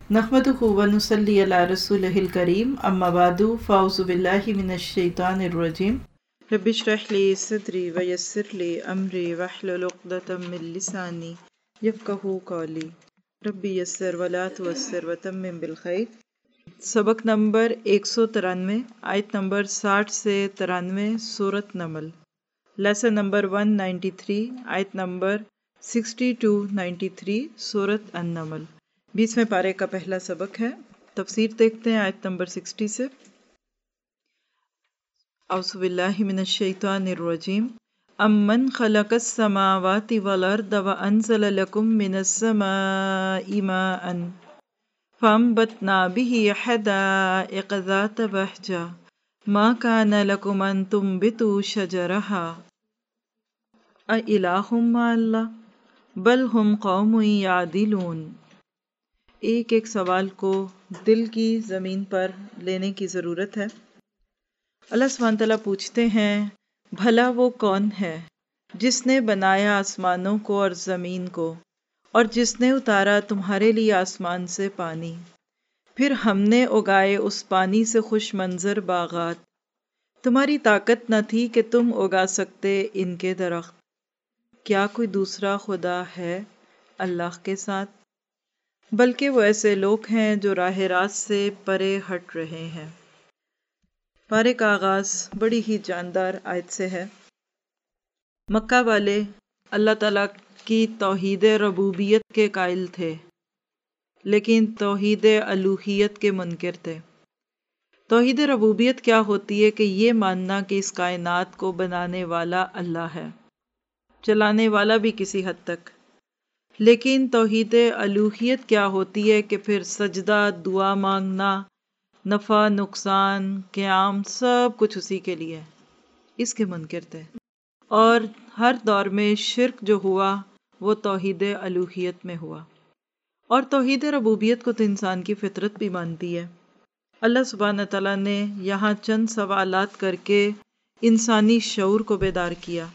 नहमदुहु व नुसल्ली अला रसूलिहिल करीम अम्मा बादु फ़ाउज़ु बिल्लाहि मिनश शैतानिर रजीम रब्बि इश्रह ली सदरी व यस्सिर ली अमरी वहलुल उक़दतम मिन लिसानी यफ़क़हू क़ौली रब्बि यस्सिर व ला तुअस्सिर व तम्मिम बिल खैर। सबक नंबर 193 आयत नंबर 60 से 93 सूरत नमल। लेसन नंबर 193 आयत नंबर 60 to 93 सूरत अन-नमल। 20वें पारे का पहला सबक है। तफसीर देखते हैं आयत नंबर 60 से। औज़ु बिल्लाहि मिनश शैतानिर रजीम अम्मन खलक़स समावाति वल अर्द व अंज़ल लकुम मिनस समाइ माअन फअंबतना बिही हदाइक़ ज़ात बहजा मा कान लकुम अन तुंबितू शजरहा अ इलाहुम मअल्लाह बल हुम कौमुन यादिलून। एक एक सवाल को दिल की ज़मीन पर लेने की ज़रूरत है। अल्लाह सुब्हान तआला पूछते हैं, भला वो कौन है जिसने बनाया आसमानों को और ज़मीन को, और जिसने उतारा तुम्हारे लिए आसमान से पानी, फिर हमने उगाए उस पानी से खुश मंजर बागात। तुम्हारी ताकत न थी कि तुम उगा सकते इनके दरख्त। क्या कोई दूसरा खुदा है अल्लाह के साथ? बल्कि वो ऐसे लोग हैं जो राह रास्त से परे हट रहे हैं। पारे का आगाज़ बड़ी ही जानदार आयत से है। मक्का वाले अल्लाह ताला की तौहीद रबूबियत के कायल थे, लेकिन तौहीद अलूहियत के मुनकिर थे। तौहीद रबूबियत क्या होती है कि ये मानना कि इस कायनात को बनाने वाला अल्लाह है, चलाने वाला भी किसी हद तक। लेकिन तौहीद अलूहियत क्या होती है कि फिर सजदा, दुआ मांगना, नफ़ा नुकसान, क़याम सब कुछ उसी के लिए, इसके मुनकिर थे। और हर दौर में शिर्क जो हुआ वो तौहीद अलूहियत में हुआ। और तौहीद रबूबियत को तो इंसान की फितरत भी मानती है। अल्लाह सुब्हान तआला ने यहाँ चंद सवालात करके इंसानी शऊर को बेदार किया।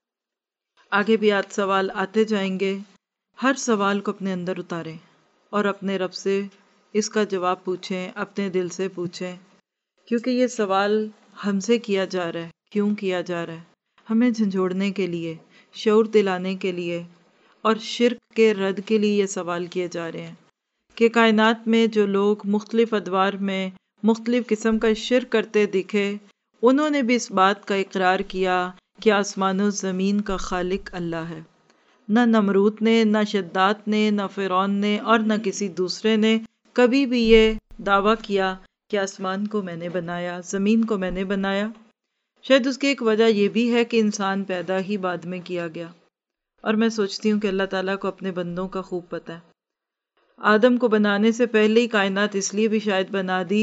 आगे भी आज सवाल आते जाएंगे। हर सवाल को अपने अंदर उतारें और अपने रब से इसका जवाब पूछें, अपने दिल से पूछें, क्योंकि ये सवाल हमसे किया जा रहा है। क्यों किया जा रहा है? हमें झंझोड़ने के लिए, शऊर दिलाने के लिए और शिर्क के रद्द के लिए ये सवाल किए जा रहे हैं कि कायनात में जो लोग मुख्तलिफ अदवार में मुख्तलिफ किस्म का शिर्क करते दिखे, उन्होंने भी इस बात का इकरार किया कि आसमान ज़मीन का खालिक अल्लाह है। न नमरूद ने, न शद्दाद ने, न फ़िरौन ने और न किसी दूसरे ने कभी भी ये दावा किया कि आसमान को मैंने बनाया, ज़मीन को मैंने बनाया। शायद उसकी एक वजह यह भी है कि इंसान पैदा ही बाद में किया गया। और मैं सोचती हूँ कि अल्लाह ताला को अपने बंदों का खूब पता है। आदम को बनाने से पहले ही कायनात इसलिए भी शायद बना दी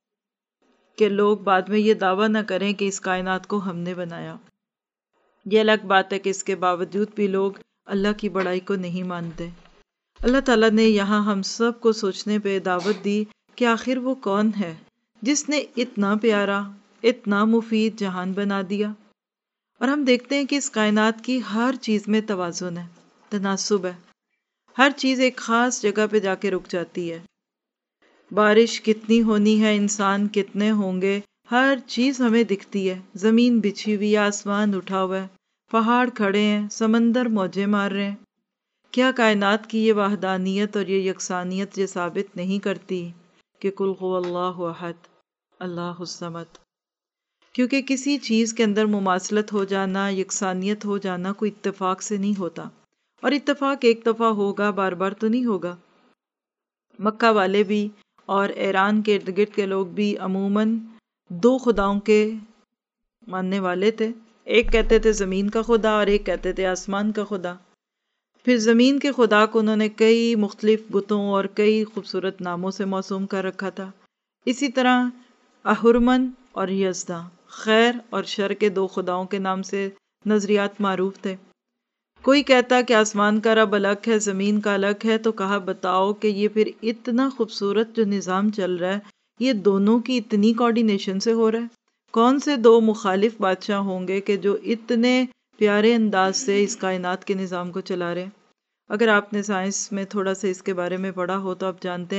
कि लोग बाद में ये दावा ना करें कि इस कायनात को हमने बनाया। ये अलग बात है कि इसके बावजूद भी लोग अल्लाह की बड़ाई को नहीं मानते। अल्लाह ताला ने यहाँ हम सब को सोचने पे दावत दी कि आखिर वो कौन है जिसने इतना प्यारा, इतना मुफीद जहान बना दिया। और हम देखते हैं कि इस कायनात की हर चीज़ में तवाज़ुन है, तनासुब है। हर चीज़ एक ख़ास जगह पे जाके रुक जाती है। बारिश कितनी होनी है, इंसान कितने होंगे, हर चीज़ हमें दिखती है। ज़मीन बिछी हुई, आसमान उठा हुआ है, पहाड़ खड़े हैं, समंदर मौजें मार रहे हैं। क्या कायनात की ये वहदानियत और ये यकसानियत ये साबित नहीं करती कि कुल हुवल्लाहु अहद अल्लाहुस समद? क्योंकि किसी चीज़ के अंदर मुमासलत हो जाना, यकसानियत हो जाना कोई इत्तेफाक से नहीं होता। और इत्तेफाक एक दफ़ा होगा, बार बार तो नहीं होगा। मक्का वाले भी और ईरान के इर्द गिर्द के लोग भी अमूमन दो खुदाओं के मानने वाले थे। एक कहते थे ज़मीन का खुदा और एक कहते थे आसमान का खुदा। फिर ज़मीन के खुदा को उन्होंने कई मुख्तलिफ बुतों और कई खूबसूरत नामों से मौसूम कर रखा था। इसी तरह अहुरमन और यज़दा, खैर और शर के दो खुदाओं के नाम से नज़रियात मारूफ थे। कोई कहता कि आसमान का रब अलग है, ज़मीन का अलग है, तो कहा बताओ कि ये फिर इतना खूबसूरत जो निज़ाम चल रहा है, ये दोनों की इतनी कोऑर्डिनेशन से हो रहा है? कौन से दो मुखालिफ बादशाह होंगे कि जो इतने प्यारे अंदाज से इस कायनात के निज़ाम को चला रहे हैं? अगर आपने साइंस में थोड़ा सा इसके बारे में पढ़ा हो तो आप जानते हैं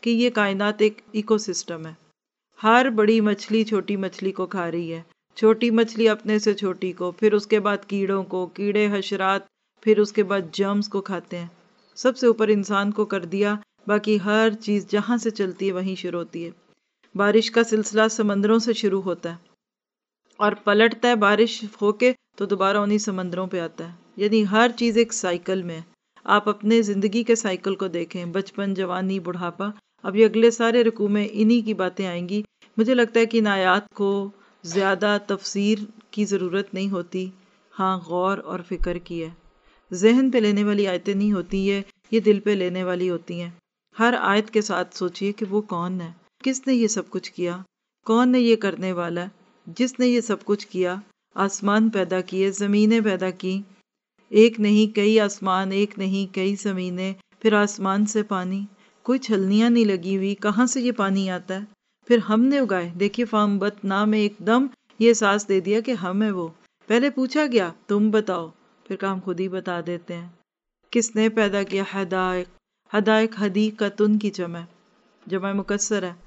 کہ یہ کائنات ایک ایکو سسٹم ہے. ہر بڑی مچھلی چھوٹی مچھلی کو کھا رہی ہے، چھوٹی مچھلی اپنے سے چھوٹی کو، پھر اس کے بعد کیڑوں کو، کیڑے حشرات، پھر اس کے بعد جرمز کو کھاتے ہیں. سب سے اوپر انسان کو کر دیا، باقی ہر چیز جہاں سے چلتی ہے وہیں شروع ہوتی ہے. بارش کا سلسلہ سمندروں سے شروع ہوتا ہے اور پلٹتا ہے بارش ہو کے تو دوبارہ انہی سمندروں پہ آتا ہے. یعنی ہر چیز ایک سائیکل میں ہے. آپ اپنے زندگی کے سائیکل کو دیکھیں، بچپن، جوانی، بڑھاپا. اب یہ اگلے سارے رکوع میں انہی کی باتیں آئیں گی. مجھے لگتا ہے کہ ان آیات کو زیادہ تفسیر کی ضرورت نہیں ہوتی، ہاں غور اور فکر کی ہے. ذہن پہ لینے والی آیتیں نہیں ہوتی یہ دل پہ لینے والی ہوتی ہیں. ہر آیت کے ساتھ سوچئے کہ وہ کون ہے، کس نے یہ سب کچھ کیا، کون ہے یہ کرنے والا ہے، جس نے یہ سب کچھ کیا. آسمان پیدا کیے، زمینیں پیدا کی، ایک نہیں کئی آسمان، ایک نہیں کئی زمینیں، پھر آسمان سے پانی، کوئی چھلنیاں نہیں لگی ہوئی، کہاں سے یہ پانی آتا ہے، پھر ہم نے اگائے. دیکھیے فَأَنبَتْنَا میں ایک دم یہ احساس دے دیا کہ ہم ہیں وہ. پہلے پوچھا گیا تم بتاؤ، پھر کہا ہم خود ہی بتا دیتے ہیں. کس نے پیدا کیا؟ حدائق. حدائق حدیقتن کی جمع مکسر ہے.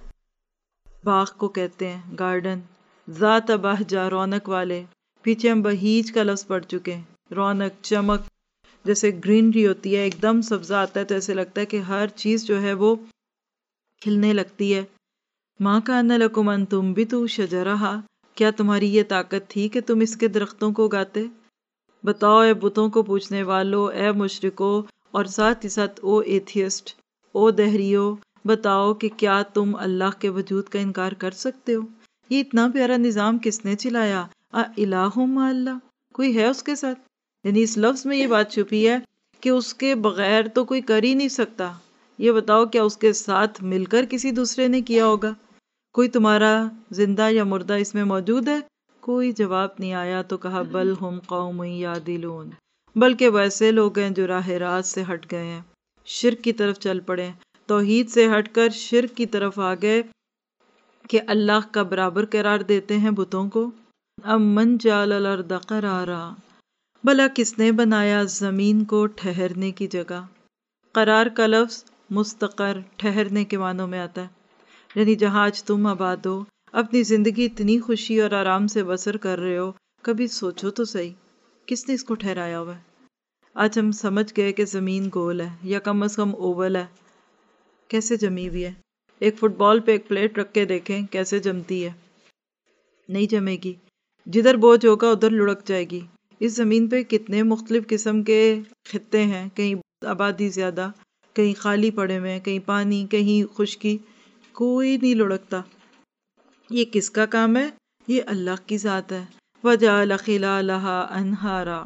باغ کو کہتے ہیں، گارڈن. ذات بہجہ، رونق والے. پیچھے ہم بہیج کا لفظ پڑھ چکے ہیں، رونق، چمک. جیسے گرینری ہوتی ہے، ایک دم سبزہ آتا ہے تو ایسے لگتا ہے کہ ہر چیز جو ہے وہ کھلنے لگتی ہے. مَا كَانَ لَكُمْ أَن تُنبِتُوا شَجَرَهَا. کیا تمہاری یہ طاقت تھی کہ تم اس کے درختوں کو اگاتے؟ بتاؤ اے بتوں کو پوچھنے والو، اے مشرکو، اور ساتھ ہی ساتھ او ایتھیسٹ، او دہریو، بتاؤ کہ کیا تم اللہ کے وجود کا انکار کر سکتے ہو؟ یہ اتنا پیارا نظام کس نے چلایا؟ الہ مع اللہ، کوئی ہے اس کے ساتھ؟ یعنی اس لفظ میں یہ بات چھپی ہے کہ اس کے بغیر تو کوئی کر ہی نہیں سکتا. یہ بتاؤ کیا اس کے ساتھ مل کر کسی دوسرے نے کیا ہوگا؟ کوئی تمہارا زندہ یا مردہ اس میں موجود ہے؟ کوئی جواب نہیں آیا تو کہا بل ہم قوم یعدلون، بلکہ ویسے لوگ ہیں جو راہ راست سے ہٹ گئے ہیں، شرک کی طرف چل پڑے، توحید سے ہٹ کر شرک کی طرف آ گئے کہ اللہ کا برابر قرار دیتے ہیں بتوں کو. امن جعل الارض قرارا، بھلا کس نے بنایا زمین کو ٹھہرنے کی جگہ. قرار کا لفظ مستقر، ٹھہرنے کے معنوں میں آتا ہے. یعنی جہاں آج تم آباد ہو، اپنی زندگی اتنی خوشی اور آرام سے بسر کر رہے ہو، کبھی سوچو تو صحیح کس نے اس کو ٹھہرایا ہوا ہے. آج ہم سمجھ گئے کہ زمین گول ہے یا کم از کم اوول ہے. کیسے جمی ہوئی ہے؟ ایک فٹ بال پہ ایک پلیٹ رکھ کے دیکھیں کیسے جمتی ہے. نہیں جمے گی، جدھر بوجھ ہوگا ادھر لڑک جائے گی. اس زمین پہ کتنے مختلف قسم کے خطے ہیں، کہیں آبادی زیادہ، کہیں خالی پڑے ہوئے ہیں، کہیں پانی، کہیں خشکی، کوئی نہیں لڑکتا. یہ کس کا کام ہے؟ یہ اللہ کی ذات ہے. وَجَعَلَ خِلَالَهَا أَنْهَارًا،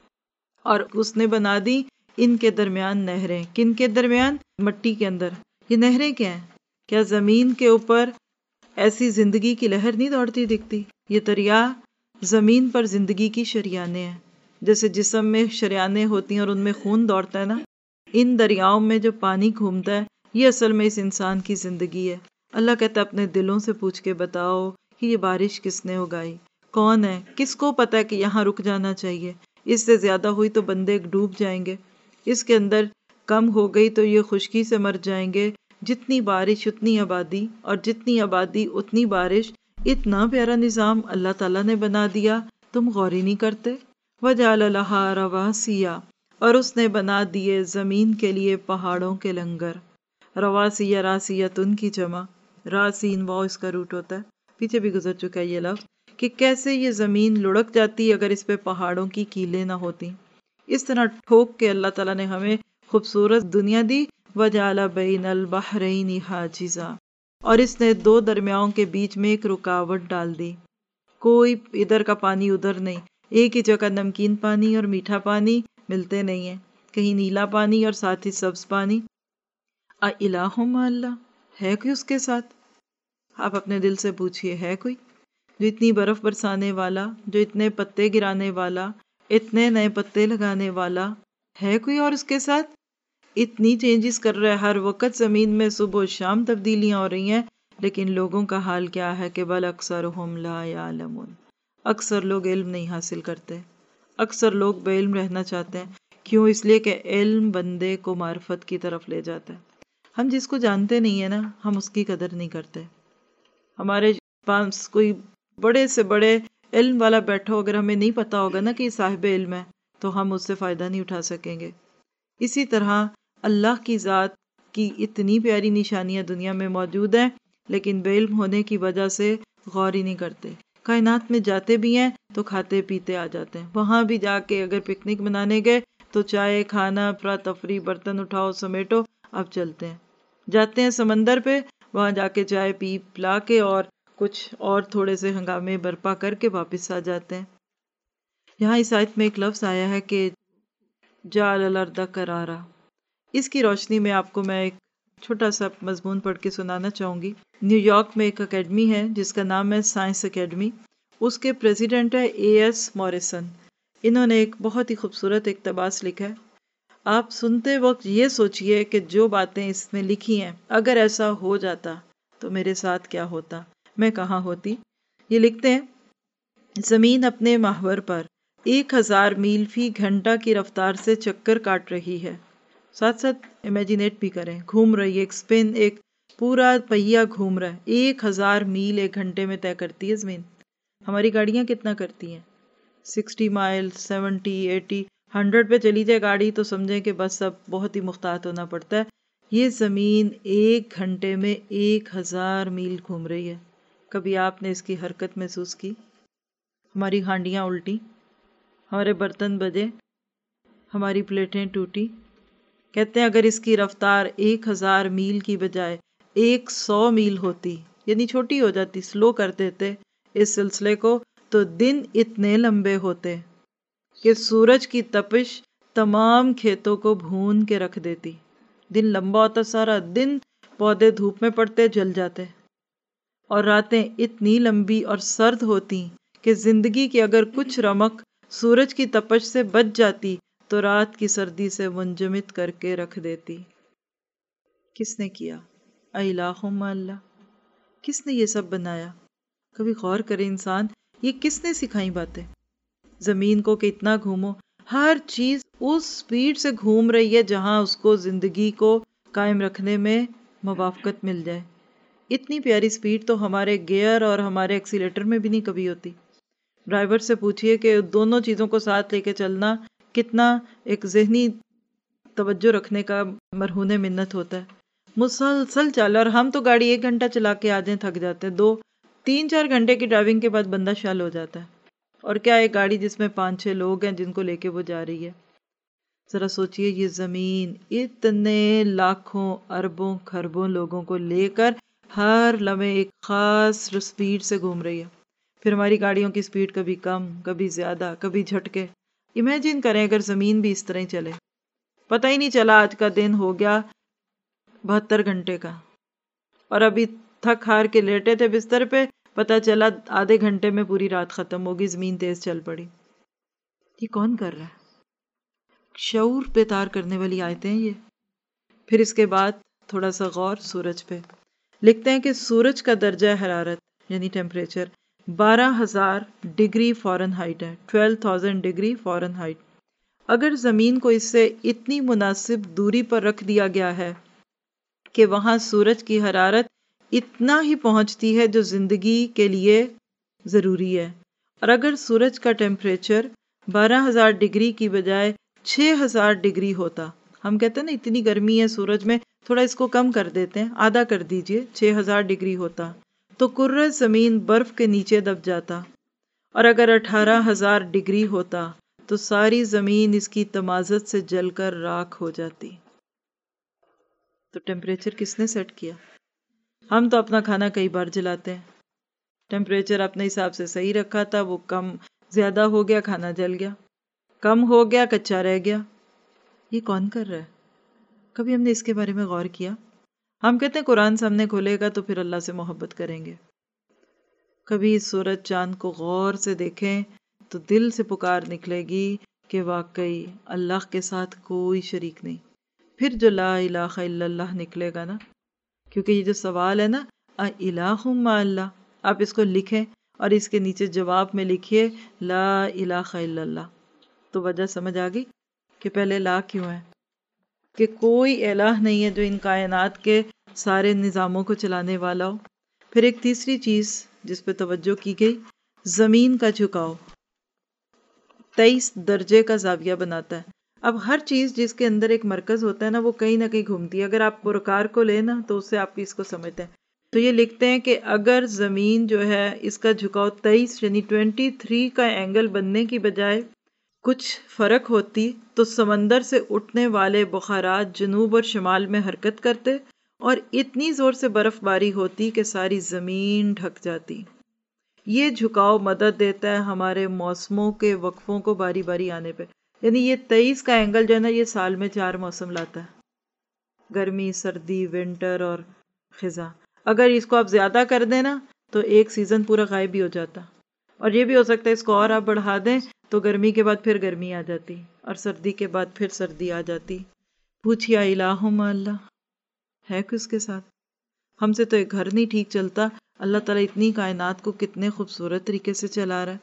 اور اس نے بنا دی ان کے درمیان نہریں. کن کے درمیان؟ مٹی کے اندر. یہ نہریں کیا ہیں؟ کیا زمین کے اوپر ایسی زندگی کی لہر نہیں دوڑتی دکھتی؟ یہ دریا زمین پر زندگی کی شریانیں ہیں. جیسے جسم میں شریانیں ہوتی ہیں اور ان میں خون دوڑتا ہے نا، ان دریاؤں میں جو پانی گھومتا ہے یہ اصل میں اس انسان کی زندگی ہے. اللہ کہتا ہے اپنے دلوں سے پوچھ کے بتاؤ کہ یہ بارش کس نے اگائی، کون ہے، کس کو پتا ہے کہ یہاں رک جانا چاہیے، اس سے زیادہ ہوئی تو بندے ڈوب جائیں گے، اس کے اندر کم ہو گئی تو یہ خشکی سے مر جائیں گے. جتنی بارش اتنی آبادی، اور جتنی آبادی اتنی بارش. اتنا پیارا نظام اللہ تعالیٰ نے بنا دیا، تم غور ہی نہیں کرتے. وَجَعَلَ لَهَا رَوَاسِيَ، اور اس نے بنا دیے زمین کے لیے پہاڑوں کے لنگر. رواسیہ، راسیتن کی جمع، راسین واو اس کا روٹ ہوتا ہے. پیچھے بھی گزر چکا ہے یہ لفظ کہ کیسے یہ زمین لڑک جاتی اگر اس پہ پہاڑوں کی کیلیں نہ ہوتی. اس طرح ٹھوک کے اللہ تعالیٰ نے ہمیں خوبصورت دنیا دی. وَجَعَلَ بَيْنَ الْبَحْرَيْنِ حَاجِزًا، اور اس نے دو درمیاؤں کے بیچ میں ایک رکاوٹ ڈال دی. کوئی ادھر کا پانی ادھر نہیں، ایک ہی جگہ نمکین پانی اور میٹھا پانی ملتے نہیں ہیں، کہیں نیلا پانی اور ساتھ ہی سبز پانی. الہ مع اللہ، ہے کوئی اس کے ساتھ؟ آپ اپنے دل سے پوچھئے ہے کوئی جو اتنی برف برسانے والا، جو اتنے پتے گرانے والا، اتنے نئے پتے لگانے والا، ہے کوئی اور اس کے ساتھ؟ اتنی چینجز کر رہا ہے ہر وقت، زمین میں صبح و شام تبدیلیاں ہو رہی ہیں، لیکن لوگوں کا حال کیا ہے کہ بل اکثرہم لا یعلمون، اکثر لوگ علم نہیں حاصل کرتے، اکثر لوگ بے علم رہنا چاہتے ہیں. کیوں؟ اس لیے کہ علم بندے کو معرفت کی طرف لے جاتا ہے. ہم جس کو جانتے نہیں ہیں نا، ہم اس کی قدر نہیں کرتے. ہمارے پاس کوئی بڑے سے بڑے علم والا بیٹھا ہو، اگر ہمیں نہیں پتا ہوگا نا کہ یہ صاحب علم ہے، تو ہم اس سے فائدہ نہیں اٹھا سکیں گے. اسی طرح اللہ کی ذات کی اتنی پیاری نشانیاں دنیا میں موجود ہیں، لیکن بے علم ہونے کی وجہ سے غور ہی نہیں کرتے. کائنات میں جاتے بھی ہیں تو کھاتے پیتے آ جاتے ہیں. وہاں بھی جا کے اگر پکنک منانے گئے تو چائے کھانا، افراتفری، برتن اٹھاؤ سمیٹو، اب چلتے ہیں. جاتے ہیں سمندر پہ، وہاں جا کے چائے پی پلا کے اور کچھ اور تھوڑے سے ہنگامے برپا کر کے واپس آ جاتے ہیں. یہاں اس آیت میں ایک لفظ آیا ہے کہ جعل الارض قرارا. اس کی روشنی میں آپ کو میں ایک چھوٹا سا مضمون پڑھ کے سنانا چاہوں گی. نیو یارک میں ایک اکیڈمی ہے جس کا نام ہے سائنس اکیڈمی. اس کے پریزیڈنٹ ہے A.S. موریسن. انہوں نے ایک بہت ہی خوبصورت اقتباس لکھا ہے. آپ سنتے وقت یہ سوچئے کہ جو باتیں اس میں لکھی ہیں، اگر ایسا ہو جاتا تو میرے ساتھ کیا ہوتا، میں کہاں ہوتی. یہ لکھتے ہیں، زمین اپنے محور پر 1000 میل فی گھنٹہ کی رفتار سے چکر کاٹ رہی ہے. ساتھ ساتھ امیجینیٹ بھی کریں، گھوم رہی ہے، ایک سپن، ایک پورا پہیا گھوم رہا ہے. 1000 میل ایک گھنٹے میں طے کرتی ہے زمین. ہماری گاڑیاں کتنا کرتی ہیں؟ 60 مائل، 70، 80، 100 پہ چلی جائے گاڑی تو سمجھیں کہ بس اب بہت ہی محتاط ہونا پڑتا ہے. یہ زمین 1 گھنٹے میں 1000 میل گھوم رہی ہے. کبھی آپ نے اس کی حرکت محسوس کی؟ ہماری ہانڈیاں الٹی، ہمارے برتن بجے، ہماری پلیٹیں ٹوٹی. کہتے ہیں اگر اس کی رفتار 1000 میل کی بجائے 100 میل ہوتی، یعنی چھوٹی ہو جاتی، سلو کر دیتے اس سلسلے کو، تو دن اتنے لمبے ہوتے کہ سورج کی تپش تمام کھیتوں کو بھون کے رکھ دیتی. دن لمبا ہوتا، سارا دن پودے دھوپ میں پڑتے، جل جاتے. اور راتیں اتنی لمبی اور سرد ہوتی کہ زندگی کی اگر کچھ رمق سورج کی تپش سے بچ جاتی تو رات کی سردی سے منجمد کر کے رکھ دیتی. کس نے کیا؟ الہم اللہ. کس نے یہ سب بنایا؟ کبھی غور کرے انسان، یہ کس نے سکھائی باتیں؟ زمین کو کہ اتنا گھومو، ہر چیز اس سپیڈ سے گھوم رہی ہے جہاں اس کو زندگی کو قائم رکھنے میں موافقت مل جائے. اتنی پیاری سپیڈ تو ہمارے گیئر اور ہمارے ایکسیلیٹر میں بھی نہیں کبھی ہوتی. ڈرائیور سے پوچھئے کہ دونوں چیزوں کو ساتھ لے کے چلنا کتنا ایک ذہنی توجہ رکھنے کا مرہون منت ہوتا ہے. مسلسل چل، اور ہم تو گاڑی 1 گھنٹہ چلا کے آ جائیں تھک جاتے ہیں. 2-3-4 گھنٹے کی ڈرائیونگ کے بعد بندہ شل ہو جاتا ہے. اور کیا ایک گاڑی جس میں 5-6 لوگ ہیں جن کو لے کے وہ جا رہی ہے. ذرا سوچئے، یہ زمین اتنے لاکھوں اربوں کھربوں لوگوں کو لے کر ہر لمحے ایک خاص سپیڈ سے گھوم رہی ہے. پھر ہماری گاڑیوں کی سپیڈ کبھی کم، کبھی زیادہ، کبھی جھٹکے. امیجن کریں اگر زمین بھی اس طرح ہی چلے. پتہ ہی نہیں چلا آج کا دن ہو گیا 72 گھنٹے کا، اور ابھی تھک ہار کے لیٹے تھے بستر پہ، پتہ چلا آدھے گھنٹے میں پوری رات ختم ہوگی، زمین تیز چل پڑی. یہ کون کر رہا ہے؟ شعور بیدار کرنے والی آیتیں ہیں یہ. پھر اس کے بعد تھوڑا سا غور سورج پہ. لکھتے ہیں کہ سورج کا درجہ حرارت یعنی ٹیمپریچر 12,000 ڈگری فارن ہائٹ ہے، 12,000 ڈگری فارن ہائٹ. اگر زمین کو اس سے اتنی مناسب دوری پر رکھ دیا گیا ہے کہ وہاں سورج کی حرارت اتنا ہی پہنچتی ہے جو زندگی کے لیے ضروری ہے، اور اگر سورج کا ٹیمپریچر 12,000 ڈگری کی بجائے 6,000 ڈگری ہوتا، ہم کہتے ہیں نا اتنی گرمی ہے سورج میں، تھوڑا اس کو کم کر دیتے ہیں، آدھا کر دیجئے، 6,000 ڈگری ہوتا تو کرۂ زمین برف کے نیچے دب جاتا. اور اگر 18,000 ڈگری ہوتا تو ساری زمین اس کی تمازت سے جل کر راکھ ہو جاتی. تو ٹیمپریچر کس نے سیٹ کیا؟ ہم تو اپنا کھانا کئی بار جلاتے ہیں. ٹیمپریچر اپنے حساب سے صحیح رکھا تھا، وہ کم زیادہ ہو گیا، کھانا جل گیا، کم ہو گیا، کچا رہ گیا. یہ کون کر رہا ہے؟ کبھی ہم نے اس کے بارے میں غور کیا؟ ہم کہتے ہیں قرآن سامنے کھولے گا تو پھر اللہ سے محبت کریں گے. کبھی اس سورج چاند کو غور سے دیکھیں تو دل سے پکار نکلے گی کہ واقعی اللہ کے ساتھ کوئی شریک نہیں. پھر جو لا الہ الا اللہ نکلے گا نا، کیونکہ یہ جو سوال ہے نا الہ مع اللہ، آپ اس کو لکھیں اور اس کے نیچے جواب میں لکھیے لا الہ الا اللہ، تو وجہ سمجھ آ گئی کہ پہلے لا کیوں ہے. کہ کوئی الہ نہیں ہے جو ان کائنات کے سارے نظاموں کو چلانے والا ہو۔ پھر ایک تیسری چیز جس پہ توجہ کی گئی، زمین کا جھکاؤ 23 درجے کا زاویہ بناتا ہے۔ اب ہر چیز جس کے اندر ایک مرکز ہوتا ہے نا، وہ کہیں نہ کہیں گھومتی ہے۔ اگر آپ پرکار کو لیں نا تو اس سے آپ اس کو سمجھتے ہیں۔ تو یہ لکھتے ہیں کہ اگر زمین جو ہے اس کا جھکاؤ 23 یعنی 23 کا اینگل بننے کی بجائے کچھ فرق ہوتی تو سمندر سے اٹھنے والے بخارات جنوب اور شمال میں حرکت کرتے اور اتنی زور سے برف باری ہوتی کہ ساری زمین ڈھک جاتی۔ یہ جھکاؤ مدد دیتا ہے ہمارے موسموں کے وقفوں کو باری باری آنے پہ۔ یعنی یہ 23 کا اینگل جو ہے نا، یہ سال میں 4 موسم لاتا ہے، گرمی، سردی، ونٹر اور خزاں۔ اگر اس کو آپ زیادہ کر دیں نا تو ایک سیزن پورا غائب بھی ہو جاتا، اور یہ بھی ہو سکتا ہے اس کو اور آپ بڑھا دیں تو گرمی کے بعد پھر گرمی آ جاتی اور سردی کے بعد پھر سردی آ جاتی۔ پوچھیا الہ ما اللہ، ہے کس کے ساتھ؟ ہم سے تو ایک گھر نہیں ٹھیک چلتا، اللہ تعالیٰ اتنی کائنات کو کتنے خوبصورت طریقے سے چلا رہا ہے۔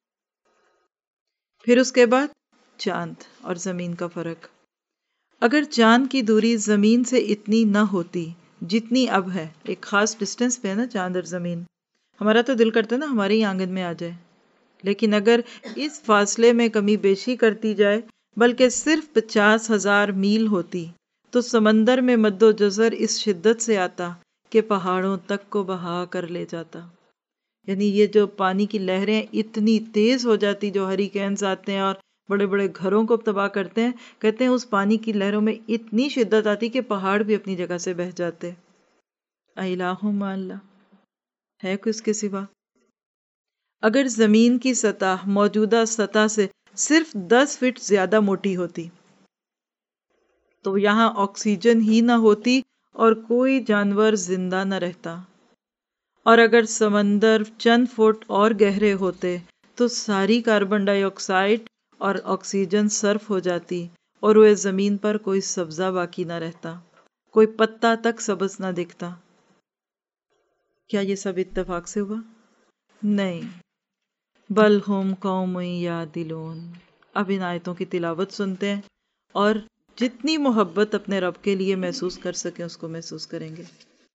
پھر اس کے بعد چاند اور زمین کا فرق۔ اگر چاند کی دوری زمین سے اتنی نہ ہوتی جتنی اب ہے، ایک خاص ڈسٹینس پہ ہے نا چاند اور زمین، ہمارا تو دل کرتا ہے نا ہمارے ہی آنگن میں آ جائے، لیکن اگر اس فاصلے میں کمی بیشی کرتی جائے بلکہ صرف 50,000 میل ہوتی تو سمندر میں مد و جزر اس شدت سے آتا کہ پہاڑوں تک کو بہا کر لے جاتا۔ یعنی یہ جو پانی کی لہریں اتنی تیز ہو جاتی، جو ہریکینز آتے ہیں اور بڑے بڑے گھروں کو تباہ کرتے ہیں، کہتے ہیں اس پانی کی لہروں میں اتنی شدت آتی کہ پہاڑ بھی اپنی جگہ سے بہہ جاتے۔ الہ ما اللہ، ہے کس کے سوا؟ اگر زمین کی سطح موجودہ سطح سے صرف 10 فٹ زیادہ موٹی ہوتی تو یہاں آکسیجن ہی نہ ہوتی اور کوئی جانور زندہ نہ رہتا، اور اگر سمندر چند فٹ اور گہرے ہوتے تو ساری کاربن ڈائی آکسائڈ اور آکسیجن صرف ہو جاتی اور وہ زمین پر کوئی سبزہ باقی نہ رہتا، کوئی پتا تک سبز نہ دکھتا۔ کیا یہ سب اتفاق سے ہوا؟ نہیں، بل ہم قوم یعدلون۔ اب ان آیتوں کی تلاوت سنتے ہیں اور جتنی محبت اپنے رب کے لیے محسوس کر سکیں اس کو محسوس کریں گے۔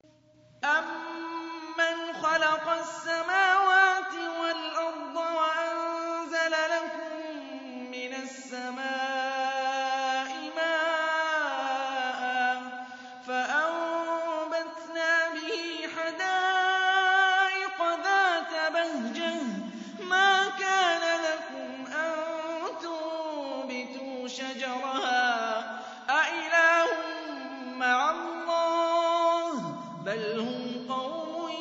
أَمَّنْ خَلَقَ السَّمَاوَاتِ وَالْأَرْضَ وَأَنزَلَ لَكُم مِّنَ السَّمَاءِ مَاءً فَأَنبَتْنَا بِهِ حَدَائِقَ ذَاتَ بَهْجَةٍ مَّا كَانَ لَكُمْ أَن تُنبِتُوا شَجَرَهَا أَإِلَٰهٌ مَّعَ اللَّهِ بَلْ هُمْ قَوْمٌ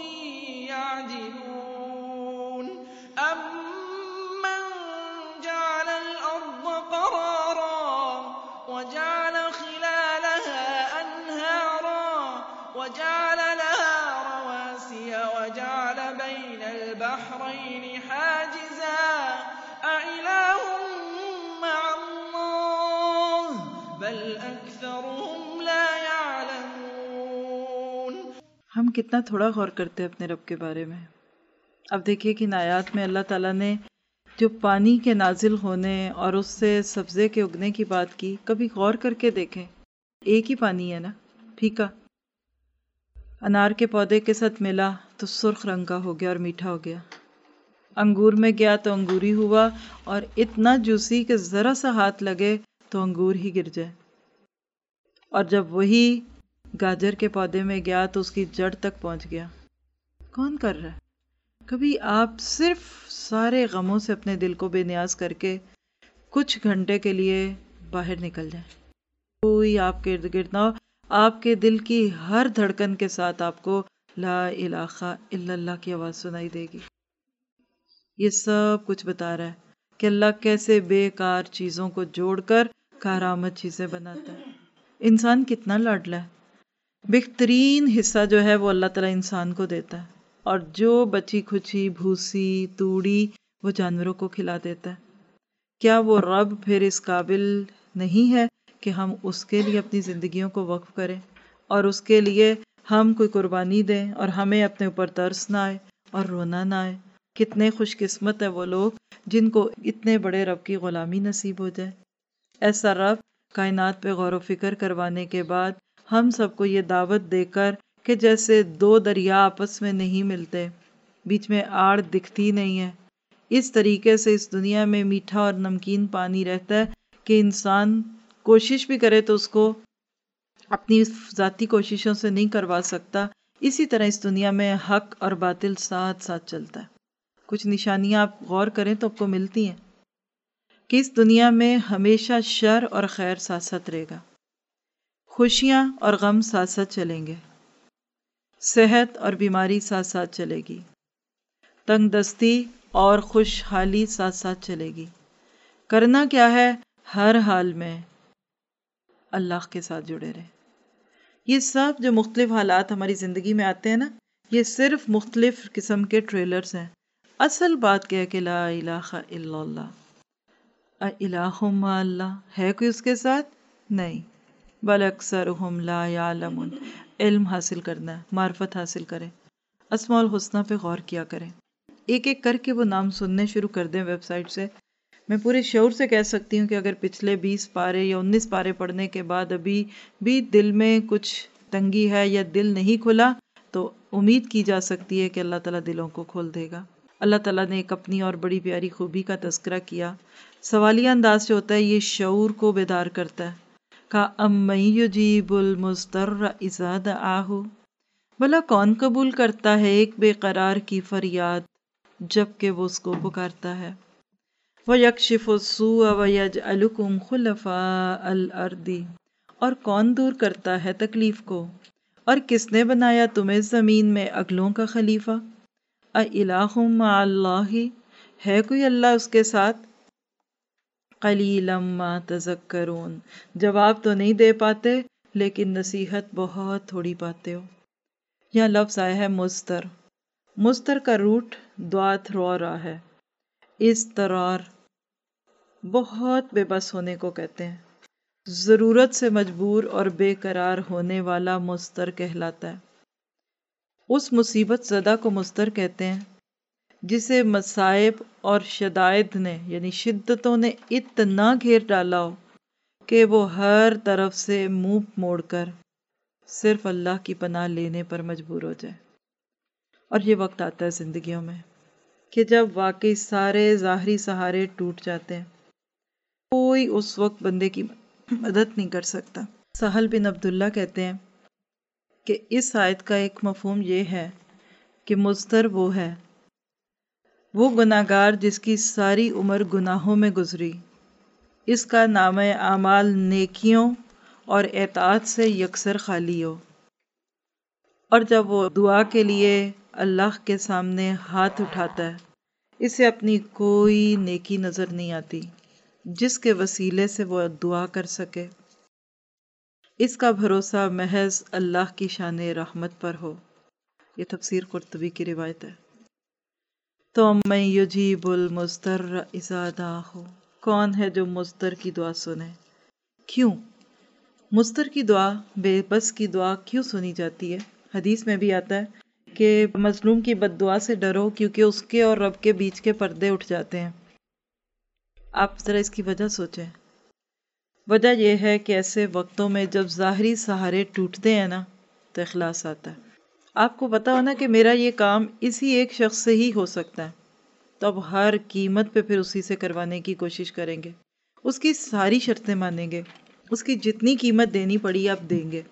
يَعْدِلُونَ أَمَّن جَعَلَ الْأَرْضَ قَرَارًا وَجَعَلَ خِلَالَهَا أَنْهَارًا وَجَعَلَ لَهَا رَوَاسِيَ وَجَعَلَ بَيْنَ الْبَحْرَيْنِ حَاجِزًا أَإِلَٰهٌ مَّعَ اللَّهِ بَلْ أَكْثَرُهُمْ لَا يَعْلَمُونَ۔ ہم کتنا تھوڑا غور کرتے ہیں اپنے رب کے بارے میں۔ اب دیکھیے کہ ان آیات میں اللہ تعالیٰ نے جو پانی کے نازل ہونے اور اس سے سبزے کے اگنے کی بات کی، کبھی غور کر کے دیکھیں، ایک ہی پانی ہے نا، پھیکا، انار کے پودے کے ساتھ ملا تو سرخ رنگ کا ہو گیا اور میٹھا ہو گیا، انگور میں گیا تو انگوری ہوا اور اتنا جوسی کہ ذرا سا ہاتھ لگے تو انگور ہی گر جائے، اور جب وہی گاجر کے پودے میں گیا تو اس کی جڑ تک پہنچ گیا۔ کون کر رہا ہے؟ کبھی آپ صرف سارے غموں سے اپنے دل کو بے نیاز کر کے کچھ گھنٹے کے لیے باہر نکل جائیں، کوئی آپ کے ارد گرد نہ ہو، آپ کے دل کی ہر دھڑکن کے ساتھ آپ کو لا الہ الا اللہ کی آواز سنائی دے گی۔ یہ سب کچھ بتا رہا ہے کہ اللہ کیسے بیکار چیزوں کو جوڑ کر کارآمد چیزیں بناتا ہے۔ انسان کتنا لاڈلا ہے، بہترین حصہ جو ہے وہ اللہ تعالیٰ انسان کو دیتا ہے، اور جو بچی کھچی بھوسی توڑی وہ جانوروں کو کھلا دیتا ہے۔ کیا وہ رب پھر اس قابل نہیں ہے کہ ہم اس کے لیے اپنی زندگیوں کو وقف کریں اور اس کے لیے ہم کوئی قربانی دیں اور ہمیں اپنے اوپر ترس نہ آئے اور رونا نہ آئے؟ کتنے خوش قسمت ہے وہ لوگ جن کو اتنے بڑے رب کی غلامی نصیب ہو جائے۔ ایسا رب کائنات پہ غور و فکر کروانے کے بعد ہم سب کو یہ دعوت دے کر کہ جیسے دو دریا آپس میں نہیں ملتے، بیچ میں آڑ دکھتی نہیں ہے، اس طریقے سے اس دنیا میں میٹھا اور نمکین پانی رہتا ہے کہ انسان کوشش بھی کرے تو اس کو اپنی ذاتی کوششوں سے نہیں کروا سکتا۔ اسی طرح اس دنیا میں حق اور باطل ساتھ ساتھ چلتا ہے۔ کچھ نشانیاں آپ غور کریں تو آپ کو ملتی ہیں کہ اس دنیا میں ہمیشہ شر اور خیر ساتھ ساتھ رہے گا، خوشیاں اور غم ساتھ ساتھ چلیں گے، صحت اور بیماری ساتھ ساتھ چلے گی، تنگ دستی اور خوشحالی ساتھ ساتھ چلے گی۔ کرنا کیا ہے؟ ہر حال میں اللہ کے ساتھ جڑے رہے۔ یہ سب جو مختلف حالات ہماری زندگی میں آتے ہیں نا، یہ صرف مختلف قسم کے ٹریلرز ہیں۔ اصل بات کیا ہے کہ لا الہ الا اللہ، الہ مع اللہ، ہے کوئی اس کے ساتھ؟ نہیں، بل اکثرہم لا یعلمون۔ علم حاصل کرنا ہے، معرفت حاصل کریں، اسماء الحسنہ پہ غور کیا کریں، ایک ایک کر کے وہ نام سننے شروع کر دیں ویب سائٹ سے۔ میں پورے شعور سے کہہ سکتی ہوں کہ اگر پچھلے 20 پارے یا 19 پارے پڑھنے کے بعد ابھی بھی دل میں کچھ تنگی ہے یا دل نہیں کھلا تو امید کی جا سکتی ہے کہ اللہ تعالیٰ دلوں کو کھول دے گا۔ اللہ تعالیٰ نے ایک اپنی اور بڑی پیاری خوبی کا تذکرہ کیا، سوالیہ انداز سے ہوتا ہے، یہ شعور کو بیدار کرتا ہے۔ کہا امن یجیب المضطر اذا دعاہ، بھلا کون قبول کرتا ہے ایک بے قرار کی فریاد جب کہ وہ اس کو پکارتا ہے۔ وَيَكْشِفُ السُّوءَ وَيَجْعَلُكُمْ خُلَفَاءَ الْأَرْضِ، اور کون دور کرتا ہے تکلیف کو، اور کس نے بنایا تمہیں زمین میں اگلوں کا خلیفہ۔ اَإِلَٰهٌ مَّعَ اللَّهِ، ہے کوئی اللہ اس کے ساتھ؟ قَلِيلًا مَّا تَذَكَّرُونَ، جواب تو نہیں دے پاتے لیکن نصیحت بہت تھوڑی پاتے ہو۔ یہاں لفظ آیا ہے مستر، مستر کا روٹ دوات رو رہا ہے، اضطرار، بہت بے بس ہونے کو کہتے ہیں، ضرورت سے مجبور اور بے قرار ہونے والا مضطر کہلاتا ہے۔ اس مصیبت زدہ کو مضطر کہتے ہیں جسے مصائب اور شدائد نے یعنی شدتوں نے اتنا گھیر ڈالا ہو کہ وہ ہر طرف سے منہ موڑ کر صرف اللہ کی پناہ لینے پر مجبور ہو جائے۔ اور یہ وقت آتا ہے زندگیوں میں کہ جب واقعی سارے ظاہری سہارے ٹوٹ جاتے ہیں، کوئی اس وقت بندے کی مدد نہیں کر سکتا۔ سہل بن عبداللہ کہتے ہیں کہ اس آیت کا ایک مفہوم یہ ہے کہ مضطر وہ ہے، وہ گناہگار جس کی ساری عمر گناہوں میں گزری، اس کا نامہ اعمال نیکیوں اور اطاعت سے یکسر خالی ہو، اور جب وہ دعا کے لیے اللہ کے سامنے ہاتھ اٹھاتا ہے، اسے اپنی کوئی نیکی نظر نہیں آتی جس کے وسیلے سے وہ دعا کر سکے، اس کا بھروسہ محض اللہ کی شان رحمت پر ہو۔ یہ تفسیر قرطبی کی روایت ہے۔ تو امن یجیب المضطر اذا دعاہ، کون ہے جو مضطر کی دعا سنے؟ کیوں مضطر کی دعا، بے بس کی دعا کیوں سنی جاتی ہے؟ حدیث میں بھی آتا ہے کہ مظلوم کی بد دعا سے ڈرو کیونکہ اس کے اور رب کے بیچ کے پردے اٹھ جاتے ہیں۔ آپ ذرا اس کی وجہ سوچیں۔ وجہ یہ ہے کہ ایسے وقتوں میں جب ظاہری سہارے ٹوٹتے ہیں نا تو اخلاص آتا ہے۔ آپ کو پتا ہونا کہ میرا یہ کام اسی ایک شخص سے ہی ہو سکتا ہے، تو اب ہر قیمت پہ پھر اسی سے کروانے کی کوشش کریں گے، اس کی ساری شرطیں مانیں گے، اس کی جتنی قیمت دینی پڑی آپ دیں گے۔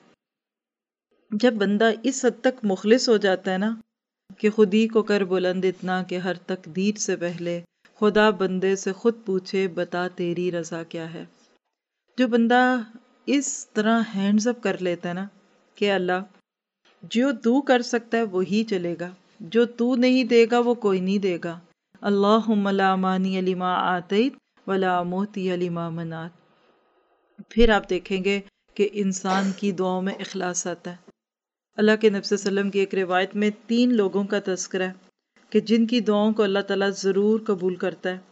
جب بندہ اس حد تک مخلص ہو جاتا ہے نا کہ خود ہی کو کر بلند اتنا کہ ہر تقدیر سے پہلے خدا بندے سے خود پوچھے بتا تیری رضا کیا ہے، جو بندہ اس طرح ہینڈز اپ کر لیتا ہے نا کہ اللہ جو تو کر سکتا ہے وہی چلے گا، جو تو نہیں دے گا وہ کوئی نہیں دے گا، اللہم لا مانی لما آتیت ولا معطی لما منعت، پھر آپ دیکھیں گے کہ انسان کی دعاؤں میں اخلاص آتا ہے۔ اللہ کے نبی صلی اللہ علیہ وسلم کی ایک روایت میں 3 لوگوں کا تذکرہ ہے کہ جن کی دعاؤں کو اللہ تعالیٰ ضرور قبول کرتا ہے۔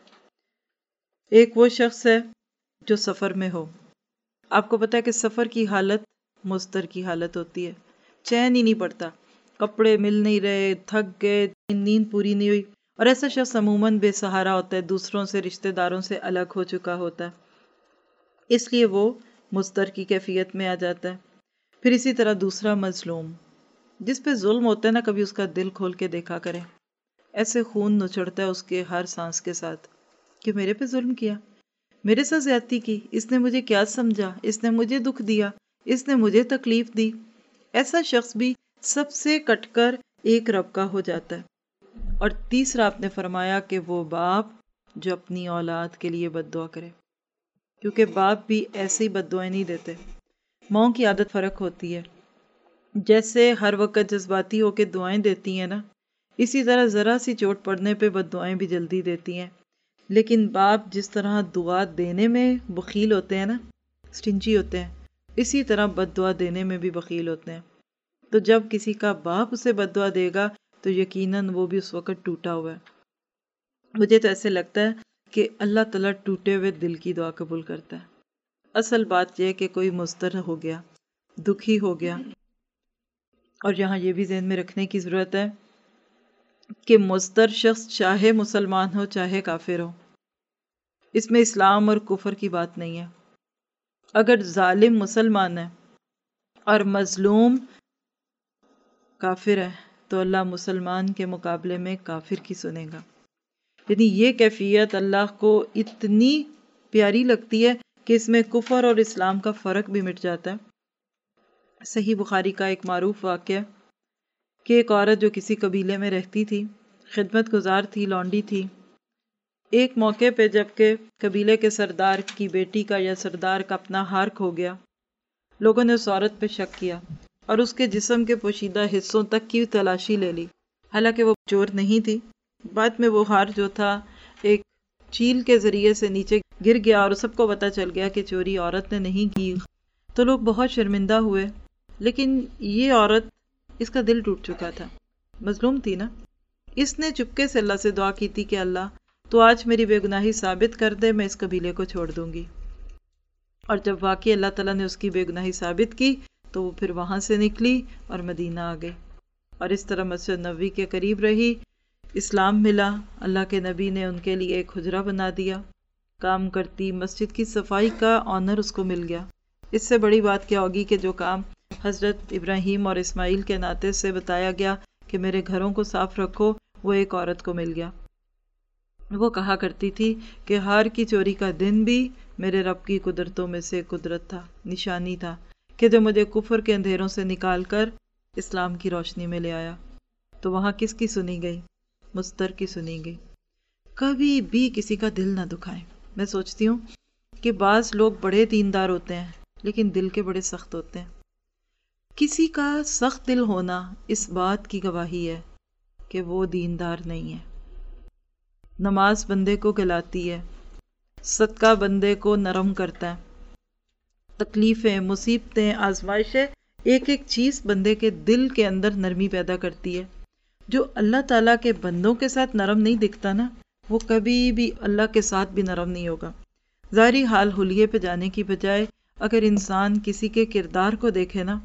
ایک وہ شخص ہے جو سفر میں ہو، آپ کو پتا ہے کہ سفر کی حالت مضطر کی حالت ہوتی ہے، چین ہی نہیں پڑتا، کپڑے مل نہیں رہے، تھک گئے، نیند پوری نہیں ہوئی، اور ایسا شخص عموماً بے سہارا ہوتا ہے، دوسروں سے رشتہ داروں سے الگ ہو چکا ہوتا ہے، اس لیے وہ مضطر کی کیفیت میں آ جاتا ہے۔ پھر اسی طرح دوسرا مظلوم، جس پہ ظلم ہوتا ہے نا، کبھی اس کا دل کھول کے دیکھا کرے، ایسے خون نچڑتا ہے اس کے ہر سانس کے ساتھ کہ میرے پہ ظلم کیا، میرے ساتھ زیادتی کی، اس نے مجھے کیا سمجھا، اس نے مجھے دکھ دیا، اس نے مجھے تکلیف دی۔ ایسا شخص بھی سب سے کٹ کر ایک رب کا ہو جاتا ہے۔ اور تیسرا آپ نے فرمایا کہ وہ باپ جو اپنی اولاد کے لیے بد دعا کرے، کیونکہ باپ بھی ایسے ہی بد دعائیں نہیں دیتے، ماؤں کی عادت فرق ہوتی ہے۔ جیسے ہر وقت جذباتی ہو کے دعائیں دیتی ہیں نا، اسی طرح ذرا سی چوٹ پڑنے پہ بد دعائیں بھی جلدی دیتی ہیں۔ لیکن باپ جس طرح دعا دینے میں بخیل ہوتے ہیں نا، سٹنجی ہوتے ہیں، اسی طرح بد دعا دینے میں بھی بخیل ہوتے ہیں۔ تو جب کسی کا باپ اسے بد دعا دے گا تو یقیناً وہ بھی اس وقت ٹوٹا ہوا ہے۔ مجھے تو ایسے لگتا ہے کہ اللہ تعالیٰ ٹوٹے ہوئے دل کی دعا قبول کرتا ہے۔ اصل بات یہ ہے کہ کوئی مضطر ہو گیا، دکھی ہو گیا، اور یہاں یہ بھی ذہن میں رکھنے کی ضرورت ہے کہ مضطر شخص چاہے مسلمان ہو چاہے کافر ہو، اس میں اسلام اور کفر کی بات نہیں ہے۔ اگر ظالم مسلمان ہے اور مظلوم کافر ہے تو اللہ مسلمان کے مقابلے میں کافر کی سنے گا۔ یعنی یہ کیفیت اللہ کو اتنی پیاری لگتی ہے کہ اس میں کفر اور اسلام کا فرق بھی مٹ جاتا ہے۔ صحیح بخاری کا ایک معروف واقعہ کہ ایک عورت جو کسی قبیلے میں رہتی تھی، خدمت گزار تھی، لونڈی تھی، ایک موقع پہ جب کہ قبیلے کے سردار کی بیٹی کا یا سردار کا اپنا ہار کھو گیا، لوگوں نے اس عورت پہ شک کیا اور اس کے جسم کے پوشیدہ حصوں تک کی تلاشی لے لی، حالانکہ وہ چور نہیں تھی۔ بعد میں وہ ہار جو تھا ایک چیل کے ذریعے سے نیچے گر گیا اور سب کو پتہ چل گیا کہ چوری عورت نے نہیں کی، تو لوگ بہت شرمندہ ہوئے۔ لیکن یہ عورت، اس کا دل ٹوٹ چکا تھا، مظلوم تھی نا، اس نے چپکے سے اللہ سے دعا کی تھی کہ اللہ تو آج میری بے گناہی ثابت کر دے، میں اس قبیلے کو چھوڑ دوں گی۔ اور جب واقعی اللہ تعالیٰ نے اس کی بے گناہی ثابت کی تو وہ پھر وہاں سے نکلی اور مدینہ آ گئی، اور اس طرح مسجد نبوی کے قریب رہی، اسلام ملا، اللہ کے نبی نے ان کے لیے ایک حجرہ بنا دیا، کام کرتی مسجد کی صفائی کا آنر اس کو مل گیا۔ اس سے بڑی بات کیا ہوگی کہ جو کام حضرت ابراہیم اور اسماعیل کے ناطے سے بتایا گیا کہ میرے گھروں کو صاف رکھو، وہ ایک عورت کو مل گیا۔ وہ کہا کرتی تھی کہ ہار کی چوری کا دن بھی میرے رب کی قدرتوں میں سے قدرت تھا، نشانی تھا کہ جو مجھے کفر کے اندھیروں سے نکال کر اسلام کی روشنی میں لے آیا۔ تو وہاں کس کی سنی گئی؟ مضطر کی سنی گئی۔ کبھی بھی کسی کا دل نہ دکھائیں۔ میں سوچتی ہوں کہ بعض لوگ بڑے دیندار ہوتے ہیں لیکن دل کے بڑے سخت ہوتے ہیں۔ کسی کا سخت دل ہونا اس بات کی گواہی ہے کہ وہ دیندار نہیں ہے۔ نماز بندے کو گلاتی ہے، صدقہ بندے کو نرم کرتا ہے، تکلیفیں، مصیبتیں، آزمائشیں، ایک ایک چیز بندے کے دل کے اندر نرمی پیدا کرتی ہے۔ جو اللہ تعالیٰ کے بندوں کے ساتھ نرم نہیں دکھتا نا، وہ کبھی بھی اللہ کے ساتھ بھی نرم نہیں ہوگا۔ ظاہری حال حلیے پہ جانے کی بجائے اگر انسان کسی کے کردار کو دیکھے نا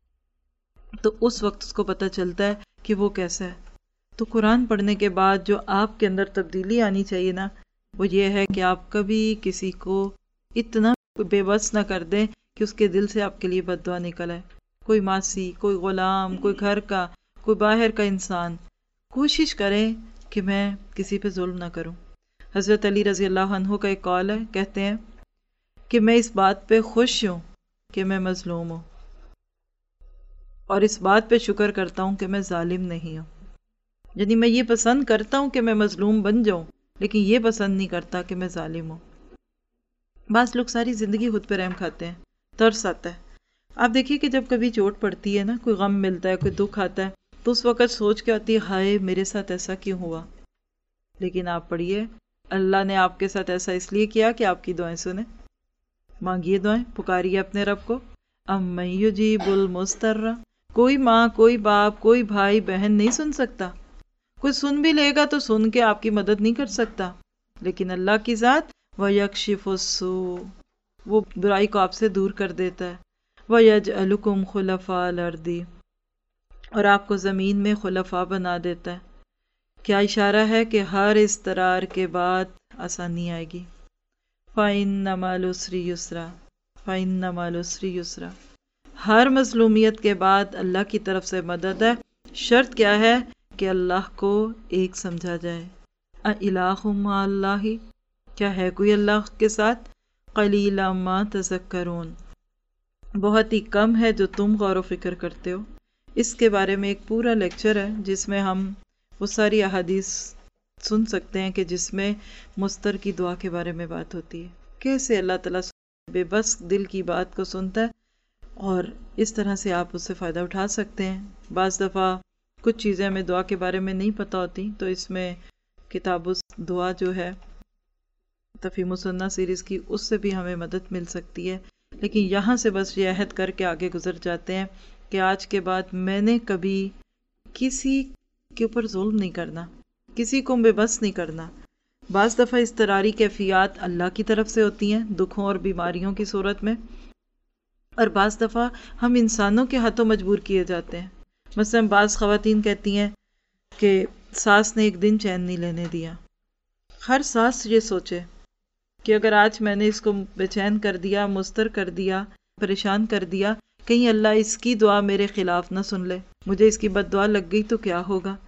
تو اس وقت اس کو پتہ چلتا ہے کہ وہ کیسا ہے۔ تو قرآن پڑھنے کے بعد جو آپ کے اندر تبدیلی آنی چاہیے نا، وہ یہ ہے کہ آپ کبھی کسی کو اتنا بے بس نہ کر دیں کہ اس کے دل سے آپ کے لیے بد دعا نکل آئے۔ کوئی ماسی، کوئی غلام، کوئی گھر کا، کوئی باہر کا انسان، کوشش کریں کہ میں کسی پہ ظلم نہ کروں۔ حضرت علی رضی اللہ عنہ کا ایک قول ہے، کہتے ہیں کہ میں اس بات پہ خوش ہوں کہ میں مظلوم ہوں، اور اس بات پہ شکر کرتا ہوں کہ میں ظالم نہیں ہوں۔ یعنی میں یہ پسند کرتا ہوں کہ میں مظلوم بن جاؤں، لیکن یہ پسند نہیں کرتا کہ میں ظالم ہوں۔ بعض لوگ ساری زندگی خود پہ رحم کھاتے ہیں، ترس آتا ہے۔ آپ دیکھیے کہ جب کبھی چوٹ پڑتی ہے نا، کوئی غم ملتا ہے، کوئی دکھ آتا ہے، تو اس وقت سوچ کے آتی ہے ہائے میرے ساتھ ایسا کیوں ہوا۔ لیکن آپ پڑھیے، اللہ نے آپ کے ساتھ ایسا اس لیے کیا کہ آپ کی دعائیں سنیں۔ مانگیے دعائیں، پکاریے اپنے رب کو۔ امن یجیب المضطر، کوئی ماں، کوئی باپ، کوئی بھائی بہن نہیں سن سکتا۔ کوئی سن بھی لے گا تو سن کے آپ کی مدد نہیں کر سکتا، لیکن اللہ کی ذات وَيَكْشِفُ السُّوءَ، وہ برائی کو آپ سے دور کر دیتا ہے۔ وَيَجْعَلُكُمْ خُلَفَاءَ الْأَرْضِ، اور آپ کو زمین میں خلفاء بنا دیتا ہے۔ کیا اشارہ ہے کہ ہر اضطرار کے بعد آسانی آئے گی۔ فَإِنَّ مَعَ الْعُسْرِ يُسْرًا، فَإِنَّ مَعَ الْعُسْرِ يُسْرًا۔ ہر مظلومیت کے بعد اللہ کی طرف سے مدد ہے۔ شرط کیا ہے کہ اللہ کو ایک سمجھا جائے۔ اَإِلَٰهٌ مَّعَ اللَّهِ، کیا ہے کوئی اللہ کے ساتھ؟ قَلِيلًا مَّا تَذَكَّرُونَ، بہت ہی کم ہے جو تم غور و فکر کرتے ہو۔ اس کے بارے میں ایک پورا لیکچر ہے جس میں ہم وہ ساری احادیث سن سکتے ہیں کہ جس میں مستر کی دعا کے بارے میں بات ہوتی ہے، کیسے اللہ تعالیٰ بے بس دل کی بات کو سنتا ہے اور اس طرح سے آپ اس سے فائدہ اٹھا سکتے ہیں۔ بعض دفعہ کچھ چیزیں ہمیں دعا کے بارے میں نہیں پتہ ہوتی، تو اس میں کتاب دعا جو ہے تفہیم السنہ سیریز کی، اس سے بھی ہمیں مدد مل سکتی ہے۔ لیکن یہاں سے بس یہ عہد کر کے آگے گزر جاتے ہیں کہ آج کے بعد میں نے کبھی کسی کے اوپر ظلم نہیں کرنا، کسی کو بے بس نہیں کرنا۔ بعض دفعہ اضطراری کیفیات اللہ کی طرف سے ہوتی ہیں دکھوں اور بیماریوں کی صورت میں، اور بعض دفعہ ہم انسانوں کے ہاتھوں مجبور کیے جاتے ہیں۔ مثلا بعض خواتین کہتی ہیں کہ ساس نے ایک دن چین نہیں لینے دیا۔ ہر ساس یہ سوچے کہ اگر آج میں نے اس کو بے چین کر دیا، مضطر کر دیا، پریشان کر دیا، کہیں اللہ اس کی دعا میرے خلاف نہ سن لے، مجھے اس کی بد دعا لگ گئی تو کیا ہوگا۔